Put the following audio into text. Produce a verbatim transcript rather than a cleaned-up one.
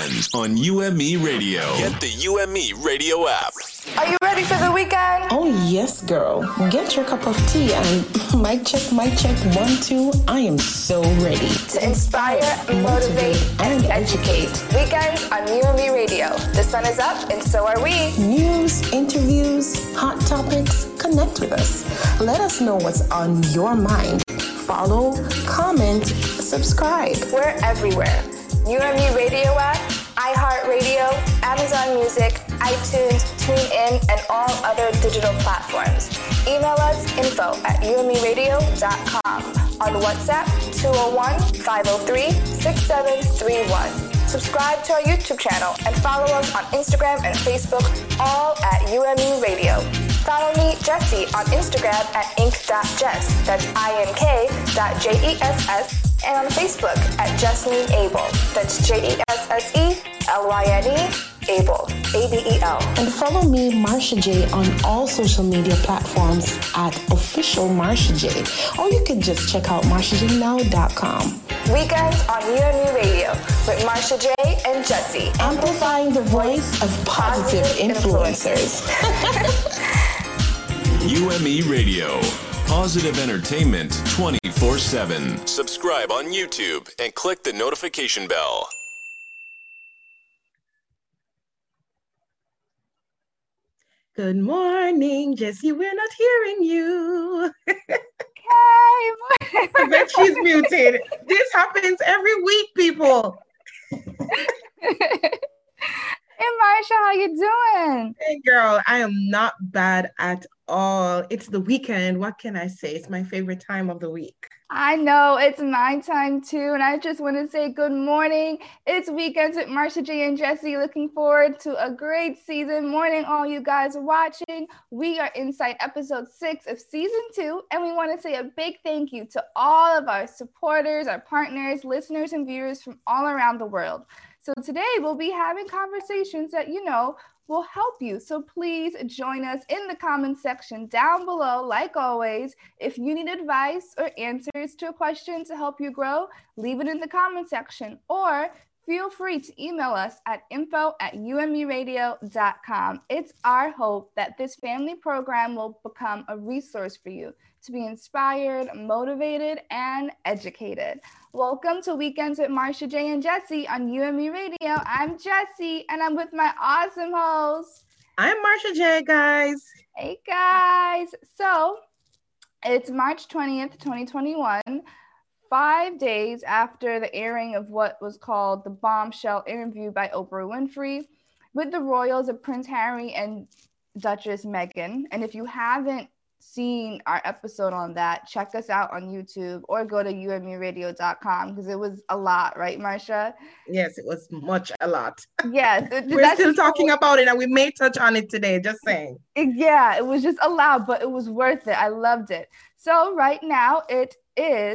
weekends on U M E Radio. Get the U M E Radio app. Are you ready for the weekend? Oh, yes, girl. Get your cup of tea and mic check, mic check, one, two. I am so ready. To inspire, motivate, and educate. Weekends on U M E Radio. The sun is up and so are we. News, interviews, hot topics. Connect with us. Let us know what's on your mind. Follow, comment, subscribe. We're everywhere. U M E Radio app, iHeartRadio, Amazon Music, iTunes, TuneIn, and all other digital platforms. Email us info at U M E radio dot com. On WhatsApp, two oh one, five oh three, six seven three one. Subscribe to our YouTube channel and follow us on Instagram and Facebook, all at U M E Radio. Follow me, Jessie, on Instagram at ink dot jess. That's I N K dot J E S S. And on Facebook at Jesselyn Abel. That's J E S S E L Y N E, Abel, A B E L. And follow me, Marsha J, on all social media platforms at official Marsha J. Or you can just check out marsha j now dot com. Weekends on U M E Radio with Marsha J and Jessie. Amplifying the voice of positive, positive influencers. U M E Radio. Positive entertainment twenty-four seven. Subscribe on YouTube and click the notification bell. Good morning, Jessie. We're not hearing you. Hey, I bet she's muted. This happens every week, people. Hey, Marsha, how you doing? Hey, girl, I am not bad at all. It's the weekend. What can I say? It's my favorite time of the week. I know, it's my time too, and I just want to say good morning. It's Weekends with Marsha J and Jessie. Looking forward to a great season. Morning, all you guys watching. We are inside episode six of season two, and we want to say a big thank you to all of our supporters, our partners, listeners, and viewers from all around the world. So today we'll be having conversations that, you know, will help you. So please join us in the comment section down below. Like always, if you need advice or answers to a question to help you grow, leave it in the comment section, or feel free to email us at info at U M E radio dot com. It's our hope that this family program will become a resource for you to be inspired, motivated, and educated. Welcome to Weekends with Marsha J and Jessie on U M E Radio. I'm Jessie, and I'm with my awesome host. I'm Marsha J, guys. Hey, guys. So, it's March twentieth, twenty twenty-one, five days after the airing of what was called the bombshell interview by Oprah Winfrey with the royals of Prince Harry and Duchess Meghan. And if you haven't seen our episode on that, check us out on YouTube or go to U M E radio dot com because it was a lot, right, Marsha? Yes, it was much a lot. Yes. We're still talking about it and we may touch on it today, just saying. Yeah, it was just a lot, but it was worth it. I loved it. So right now it is